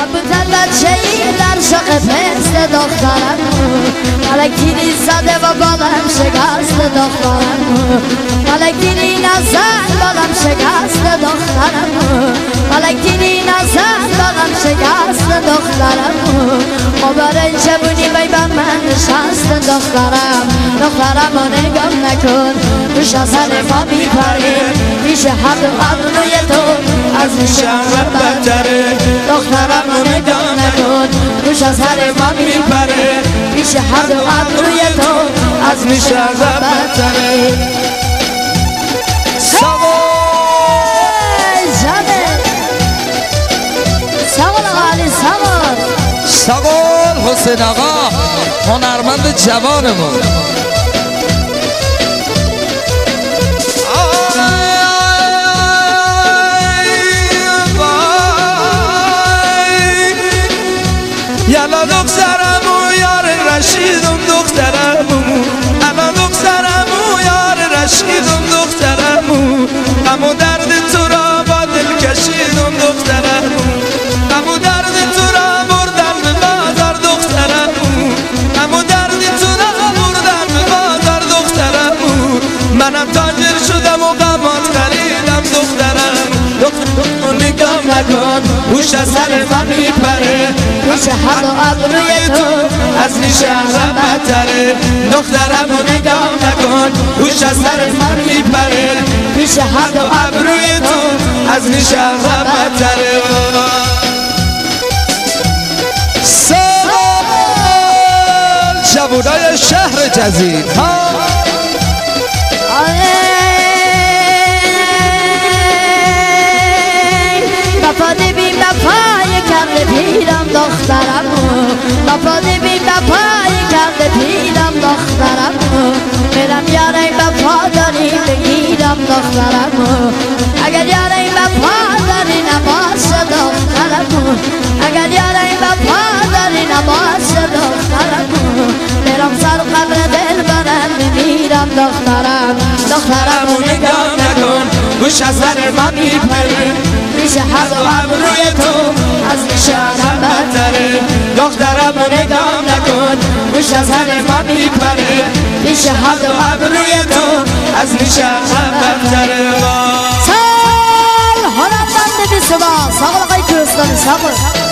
بودن بچه‌ای در شاق پست دخترم ملکینی زده و بالم شکست دخترم ملکینی نزد بالم شکست دخترم ملکینی نزد بالم شکست دخترم مبارن جوونی بی با من نشست دخترم دخترم رو نگام نکن روش از سر ما میپری میشه حد و ابروی تو از نشان بدتره دخترم رو نگاه نکن روش از سر ما میپره میشه حد و ابروی تو از نشان بدتره ساقال حسین آقا هنرمند جوانمون یالا دخترمو یار رشیدم دخترمو الا دخترمو یار رشیدم دخترمو غم درد تو را با دل کشیدم دخترمو غم درد تو را بردم به بازار دخترمو غم درد تو را بردم به بازار دخترمو منم تاجر شدم و غمات خریدم دخترمو نگام نکن هوش از سر من میپره میشه حد و ابروی تو از نشانم بدتره دخترمو نگام نکن هوش از سر من میپره میشه حد و ابروی تو از نشانم بدتره سال جوانای شهر جزیر بپاده بیم بپای کرده پیرم دخترمو بپاده بیم بپای کرده پیرم دخترمو برم یاره بپا داری بگیرم دخترمو اگر یاره بپا داری نباشه دخترمو اگر یاره بپا داری نباشه دخترمو برم سر قبر دل برم بمیرم دخترمو نگاه نکن گوش از سر من میپره میشه حد و ابروی تو از نشانم بدتره دخترمو نگاه نکن گوش از سر من میپره میشه حد و ابروی تو از نشانم بدتره سال هنرمند بی صدا ساقل آقای کوهستانی ساقل